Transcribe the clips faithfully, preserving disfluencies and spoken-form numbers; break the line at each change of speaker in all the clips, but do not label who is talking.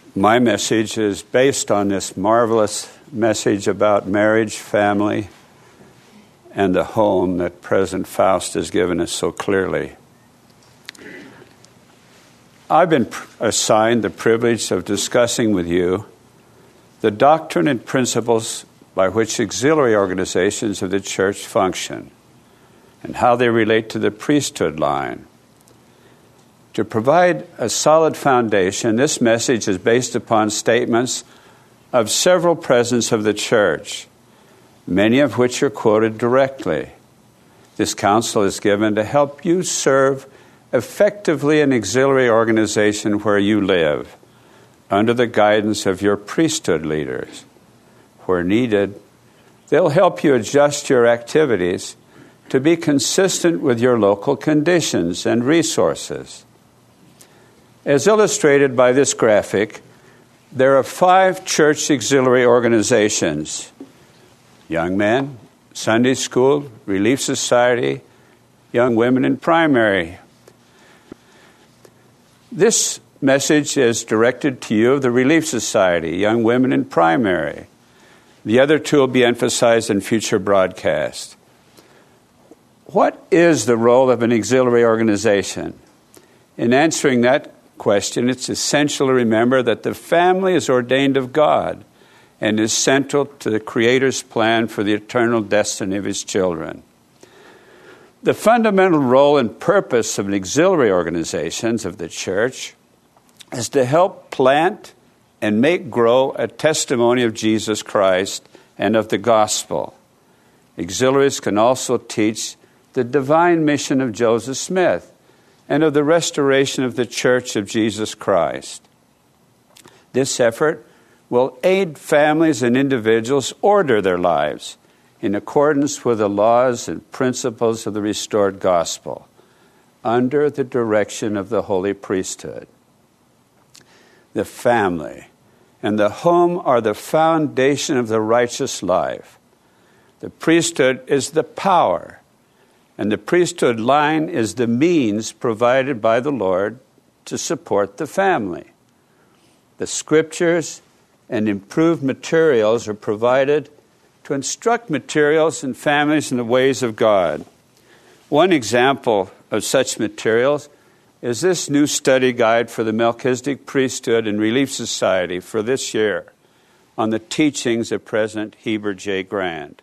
My message is based on this marvelous message about marriage, family, and the home that President Faust has given us so clearly. I've been assigned the privilege of discussing with you the doctrine and principles by which auxiliary organizations of the church function and how they relate to the priesthood line. To provide a solid foundation, this message is based upon statements of several presidents of the church, many of which are quoted directly. This counsel is given to help you serve effectively an auxiliary organization where you live, under the guidance of your priesthood leaders. Where needed, they'll help you adjust your activities to be consistent with your local conditions and resources. As illustrated by this graphic, there are five church auxiliary organizations: Young Men, Sunday School, Relief Society, Young Women in Primary. This message is directed to you of the Relief Society, Young Women in Primary. The other two will be emphasized in future broadcasts. What is the role of an auxiliary organization? In answering that question, it's essential to remember that the family is ordained of God and is central to the Creator's plan for the eternal destiny of His children. The fundamental role and purpose of an auxiliary organizations of the church is to help plant and make grow a testimony of Jesus Christ and of the gospel. Auxiliaries can also teach the divine mission of Joseph Smith and of the restoration of the Church of Jesus Christ. This effort will aid families and individuals order their lives in accordance with the laws and principles of the restored gospel, under the direction of the holy priesthood. The family and the home are the foundation of the righteous life. The priesthood is the power, and the priesthood line is the means provided by the Lord to support the family. The scriptures and improved materials are provided to instruct materials and families in the ways of God. One example of such materials is this new study guide for the Melchizedek Priesthood and Relief Society for this year on the teachings of President Heber J. Grand.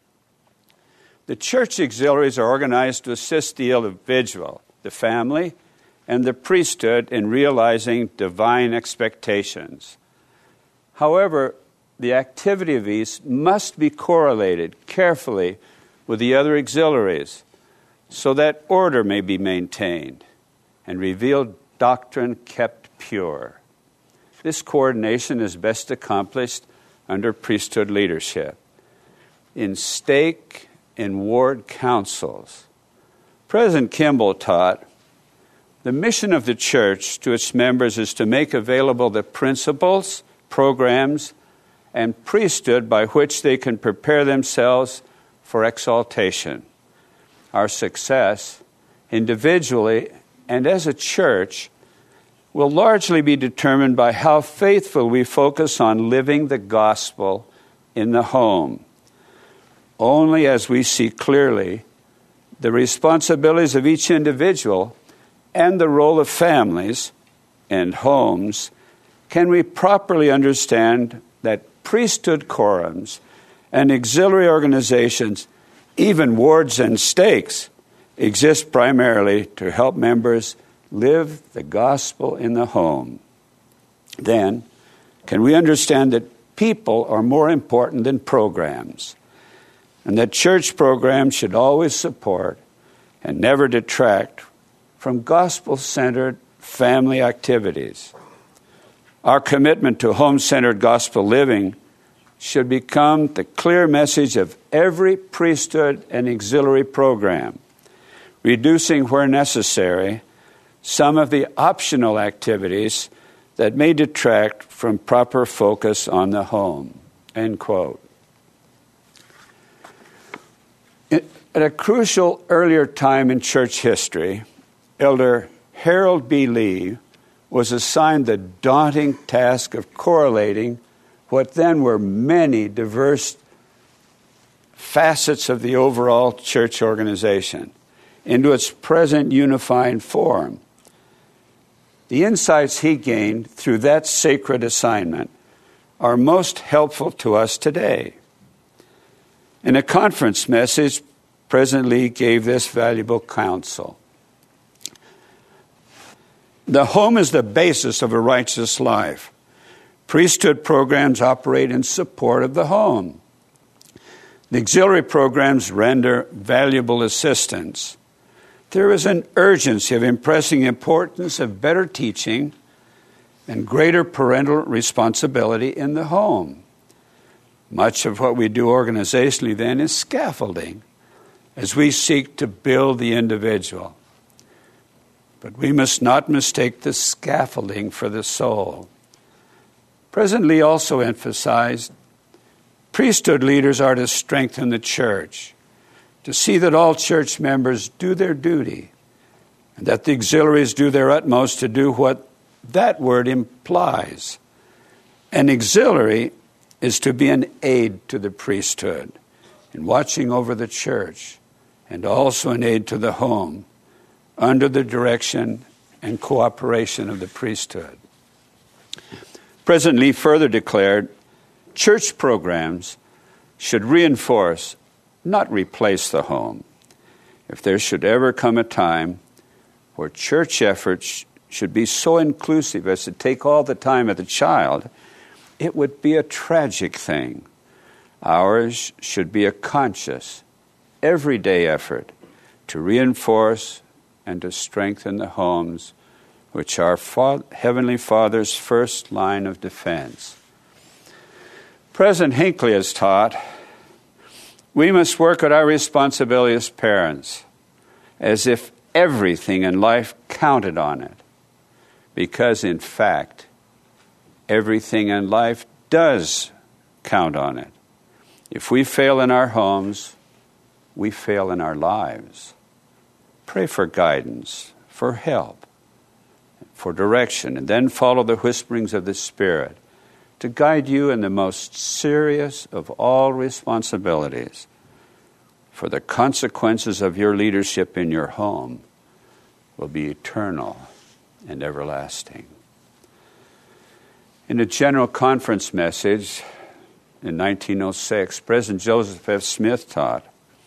The church auxiliaries are organized to assist the individual, the family, and the priesthood in realizing divine expectations. However, the activity of these must be correlated carefully with the other auxiliaries so that order may be maintained and revealed doctrine kept pure. This coordination is best accomplished under priesthood leadership. In stake and ward councils, President Kimball taught, the mission of the church to its members is to make available the principles, programs, and priesthood by which they can prepare themselves for exaltation. Our success, individually and as a church, will largely be determined by how faithful we focus on living the gospel in the home. Only as we see clearly the responsibilities of each individual and the role of families and homes can we properly understand that priesthood quorums and auxiliary organizations, even wards and stakes, exist primarily to help members live the gospel in the home. Then, can we understand that people are more important than programs, and that church programs should always support and never detract from gospel-centered family activities. Our commitment to home-centered gospel living should become the clear message of every priesthood and auxiliary program, reducing where necessary some of the optional activities that may detract from proper focus on the home. End quote. At a crucial earlier time in church history, Elder Harold B. Lee was assigned the daunting task of correlating what then were many diverse facets of the overall church organization into its present unified form. The insights he gained through that sacred assignment are most helpful to us today. In a conference message, President Lee gave this valuable counsel. The home is the basis of a righteous life. Priesthood programs operate in support of the home. The auxiliary programs render valuable assistance. There is an urgency of impressing the importance of better teaching and greater parental responsibility in the home. Much of what we do organizationally then is scaffolding as we seek to build the individual. But we must not mistake the scaffolding for the soul. President Lee also emphasized priesthood leaders are to strengthen the church, to see that all church members do their duty, and that the auxiliaries do their utmost to do what that word implies. An auxiliary is to be an aid to the priesthood in watching over the church, and also an aid to the home under the direction and cooperation of the priesthood. President Lee further declared, church programs should reinforce, not replace the home. If there should ever come a time where church efforts should be so inclusive as to take all the time of the child, it would be a tragic thing. Ours should be a conscious, everyday effort to reinforce and to strengthen the homes, which are Fa- Heavenly Father's first line of defense. President Hinckley has taught, we must work at our responsibility as parents as if everything in life counted on it, because in fact, everything in life does count on it. If we fail in our homes, we fail in our lives. Pray for guidance, for help, for direction, and then follow the whisperings of the Spirit to guide you in the most serious of all responsibilities, for the consequences of your leadership in your home will be eternal and everlasting. In a General Conference message in nineteen oh six, President Joseph F. Smith taught,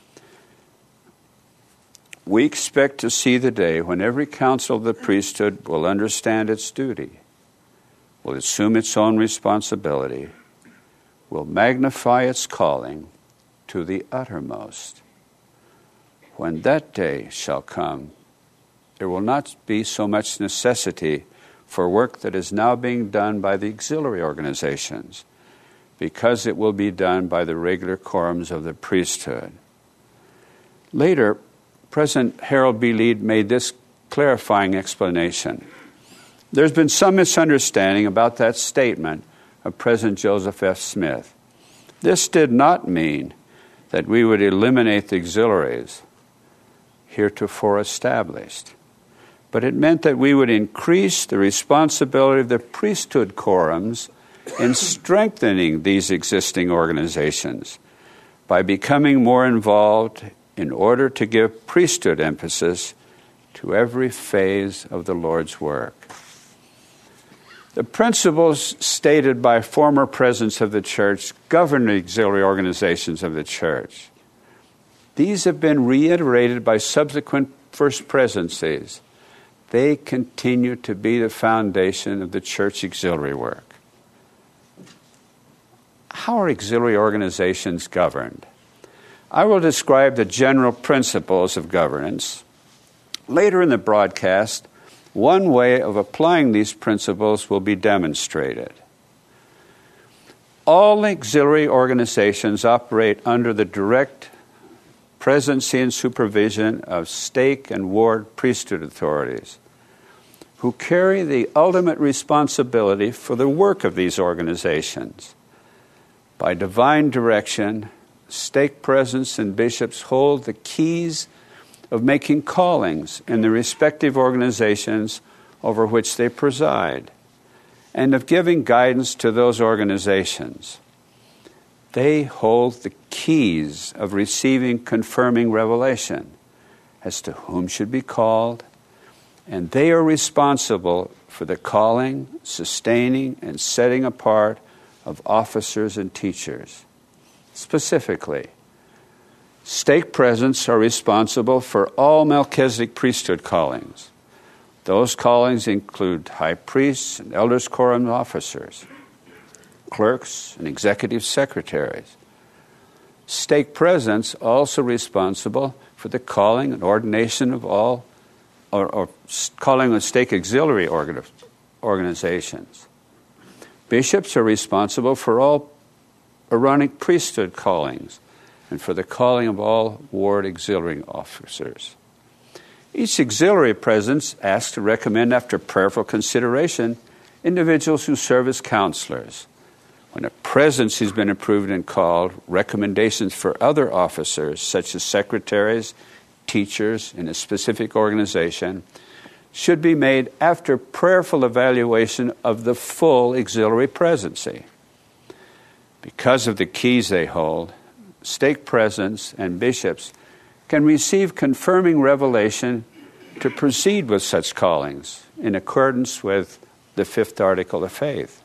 we expect to see the day when every council of the priesthood will understand its duty, will assume its own responsibility, will magnify its calling to the uttermost. When that day shall come, there will not be so much necessity for work that is now being done by the auxiliary organizations, because it will be done by the regular quorums of the priesthood. Later, President Harold B. Lead made this clarifying explanation. There's been some misunderstanding about that statement of President Joseph F. Smith. This did not mean that we would eliminate the auxiliaries heretofore established, but it meant that we would increase the responsibility of the priesthood quorums in strengthening these existing organizations by becoming more involved in order to give priesthood emphasis to every phase of the Lord's work. The principles stated by former presidents of the church govern the auxiliary organizations of the church. These have been reiterated by subsequent first presidencies. They continue to be the foundation of the church auxiliary work. How are auxiliary organizations governed? I will describe the general principles of governance. Later in the broadcast, one way of applying these principles will be demonstrated. All auxiliary organizations operate under the direct presidency and supervision of stake and ward priesthood authorities, who carry the ultimate responsibility for the work of these organizations. By divine direction, stake presidents and bishops hold the keys of making callings in the respective organizations over which they preside, and of giving guidance to those organizations. They hold the keys of receiving confirming revelation as to whom should be called, and they are responsible for the calling, sustaining, and setting apart of officers and teachers. Specifically, stake presidents are responsible for all Melchizedek priesthood callings. Those callings include high priests and elders quorum officers, clerks and executive secretaries. Stake presidents also responsible for the calling and ordination of all, or, or calling of stake auxiliary organ, organizations. Bishops are responsible for all Aaronic priesthood callings and for the calling of all ward auxiliary officers. Each auxiliary president asks to recommend, after prayerful consideration, individuals who serve as counselors. When a presidency has been approved and called, recommendations for other officers, such as secretaries, teachers in a specific organization, should be made after prayerful evaluation of the full auxiliary presidency. Because of the keys they hold, stake presidents and bishops can receive confirming revelation to proceed with such callings in accordance with the fifth article of faith.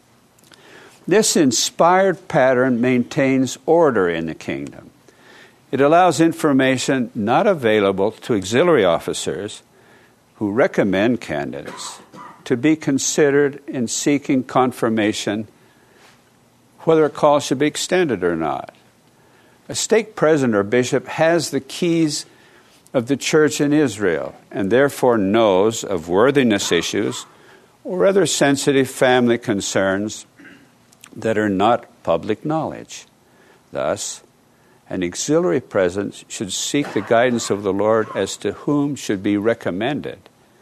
This inspired pattern maintains order in the kingdom. It allows information not available to auxiliary officers who recommend candidates to be considered in seeking confirmation whether a call should be extended or not. A stake president or bishop has the keys of the church in Israel and therefore knows of worthiness issues or other sensitive family concerns that are not public knowledge. Thus, an auxiliary president should seek the guidance of the Lord as to whom should be recommended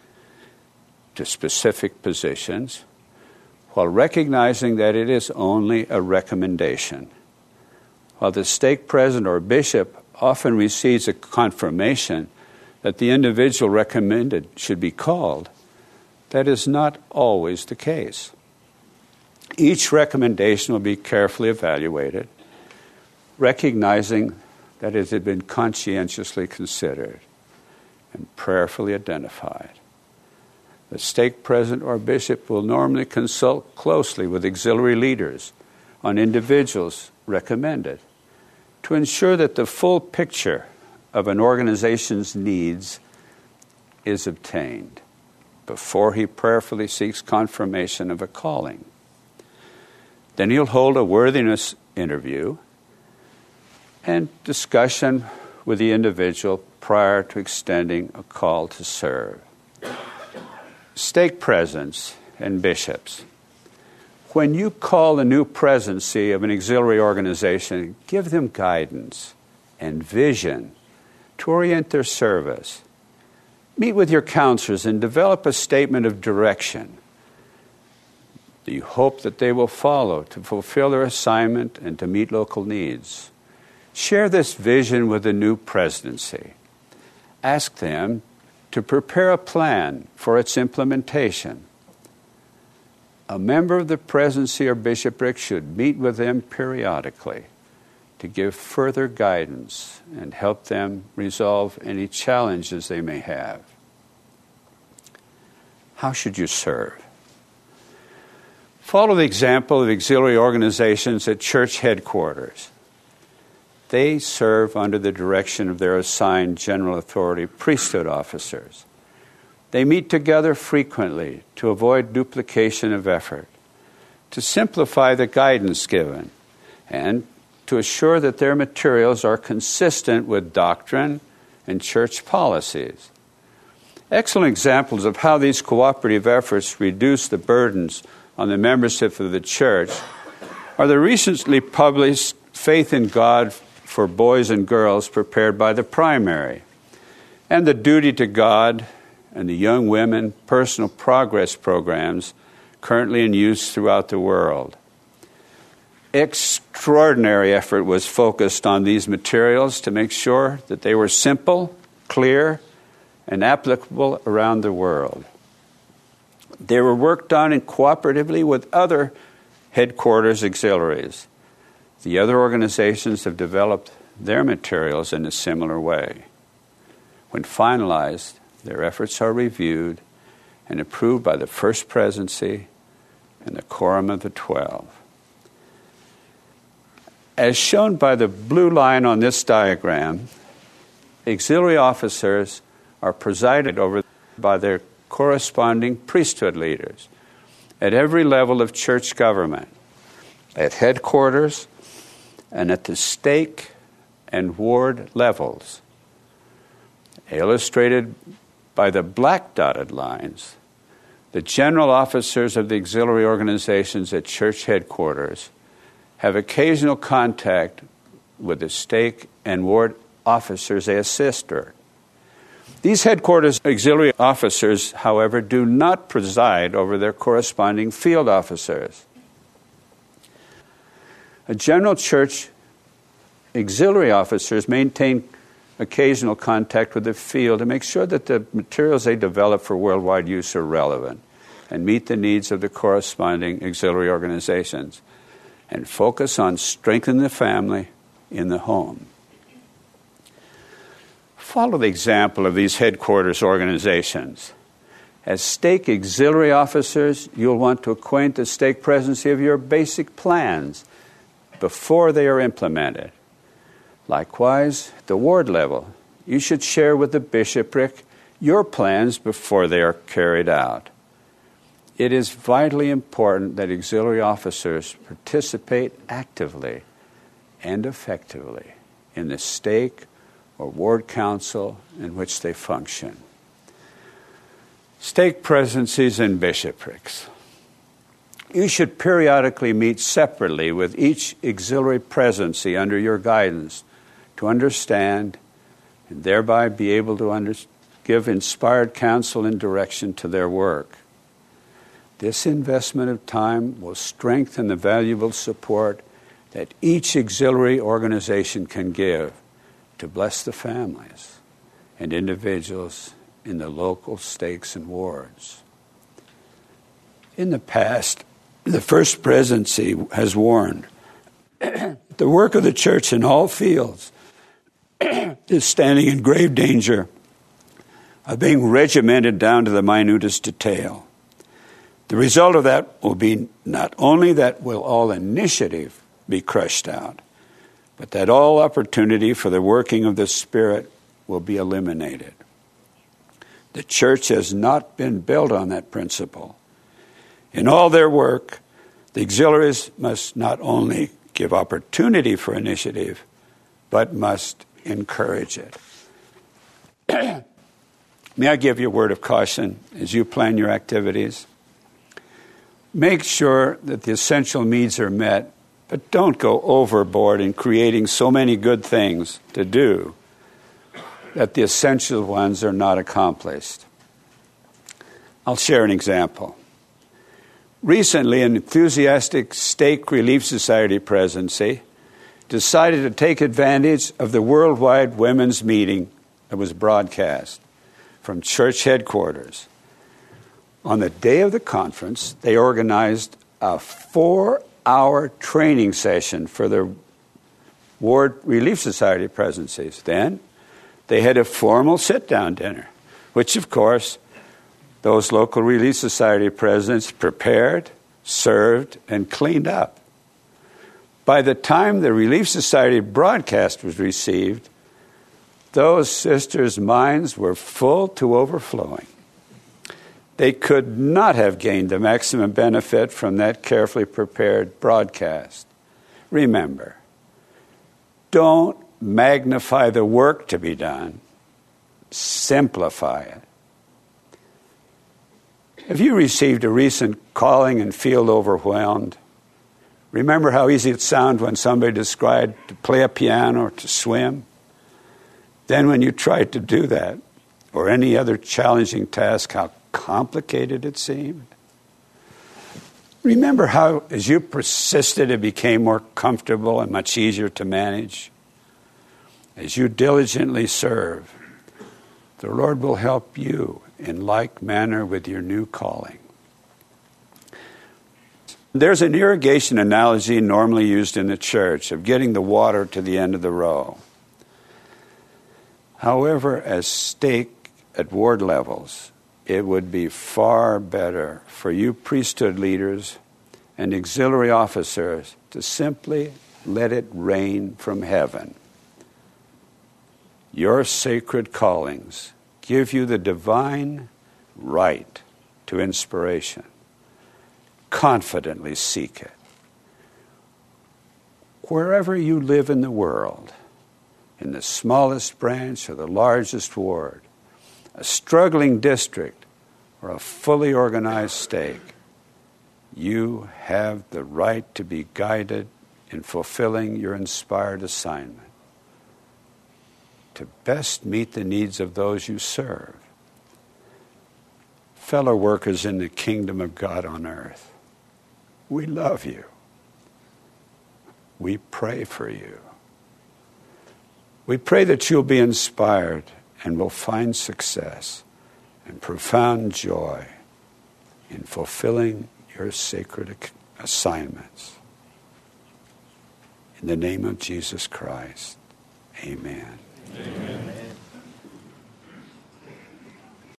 to specific positions, while recognizing that it is only a recommendation. While the stake president or bishop often receives a confirmation that the individual recommended should be called, that is not always the case. Each recommendation will be carefully evaluated, recognizing that it had been conscientiously considered and prayerfully identified. The stake president or bishop will normally consult closely with auxiliary leaders on individuals recommended to ensure that the full picture of an organization's needs is obtained before he prayerfully seeks confirmation of a calling. Then he'll hold a worthiness interview and discussion with the individual prior to extending a call to serve. Stake presidents and bishops, when you call the new presidency of an auxiliary organization, give them guidance and vision to orient their service. Meet with your counselors and develop a statement of direction that you hope that they will follow to fulfill their assignment and to meet local needs. Share this vision with the new presidency. Ask them to prepare a plan for its implementation. A member of the presidency or bishopric should meet with them periodically to give further guidance and help them resolve any challenges they may have. How should you serve? Follow the example of auxiliary organizations at church headquarters. They serve under the direction of their assigned general authority priesthood officers. They meet together frequently to avoid duplication of effort, to simplify the guidance given, and to assure that their materials are consistent with doctrine and church policies. Excellent examples of how these cooperative efforts reduce the burdens on the membership of the church are the recently published Faith in God for Boys and Girls prepared by the primary, and the Duty to God and the Young Women Personal Progress programs currently in use throughout the world. Extraordinary effort was focused on these materials to make sure that they were simple, clear, and applicable around the world. They were worked on in cooperatively with other headquarters auxiliaries. The other organizations have developed their materials in a similar way. When finalized, their efforts are reviewed and approved by the First Presidency and the Quorum of the Twelve. As shown by the blue line on this diagram, auxiliary officers are presided over by their corresponding priesthood leaders at every level of church government, at headquarters and at the stake and ward levels. Illustrated by the black dotted lines, the general officers of the auxiliary organizations at church headquarters have occasional contact with the stake and ward officers they assist her. These headquarters auxiliary officers, however, do not preside over their corresponding field officers. A general church auxiliary officers maintain occasional contact with the field to make sure that the materials they develop for worldwide use are relevant and meet the needs of the corresponding auxiliary organizations, and focus on strengthening the family in the home. Follow the example of these headquarters organizations. As stake auxiliary officers, you'll want to acquaint the stake presidency of your basic plans before they are implemented. Likewise, at the ward level, you should share with the bishopric your plans before they are carried out. It is vitally important that auxiliary officers participate actively and effectively in the stake or ward council in which they function. Stake presidencies and bishoprics. You should periodically meet separately with each auxiliary presidency under your guidance to understand and thereby be able to under- give inspired counsel and direction to their work. This investment of time will strengthen the valuable support that each auxiliary organization can give to bless the families and individuals in the local stakes and wards. In the past, the First Presidency has warned the work of the church in all fields is standing in grave danger of being regimented down to the minutest detail. The result of that will be not only that will all initiative be crushed out, but that all opportunity for the working of the Spirit will be eliminated. The church has not been built on that principle. In all their work, the auxiliaries must not only give opportunity for initiative, but must encourage it. May I give you a word of caution as you plan your activities? Make sure that the essential needs are met, but don't go overboard in creating so many good things to do that the essential ones are not accomplished. I'll share an example. Recently, an enthusiastic Stake Relief Society presidency decided to take advantage of the worldwide women's meeting that was broadcast from church headquarters. On the day of the conference, they organized a four-hour training session for their Ward Relief Society presidencies. Then they had a formal sit-down dinner, which, of course, those local Relief Society presidents prepared, served, and cleaned up. By the time the Relief Society broadcast was received, those sisters' minds were full to overflowing. They could not have gained the maximum benefit from that carefully prepared broadcast. Remember, don't magnify the work to be done. Simplify it. Have you received a recent calling and feel overwhelmed? Remember how easy it sounded when somebody described to play a piano or to swim? Then when you tried to do that, or any other challenging task, how complicated it seemed? Remember how, as you persisted, it became more comfortable and much easier to manage? As you diligently serve, the Lord will help you in like manner with your new calling. There's an irrigation analogy normally used in the church of getting the water to the end of the row. However, as stake at ward levels, it would be far better for you priesthood leaders and auxiliary officers to simply let it rain from heaven. Your sacred callings give you the divine right to inspiration. Confidently seek it. Wherever you live in the world, in the smallest branch or the largest ward, a struggling district or a fully organized stake, you have the right to be guided in fulfilling your inspired assignment, to best meet the needs of those you serve. Fellow workers in the kingdom of God on earth, we love you. We pray for you. We pray that you'll be inspired and will find success and profound joy in fulfilling your sacred assignments. In the name of Jesus Christ, amen.
Amen.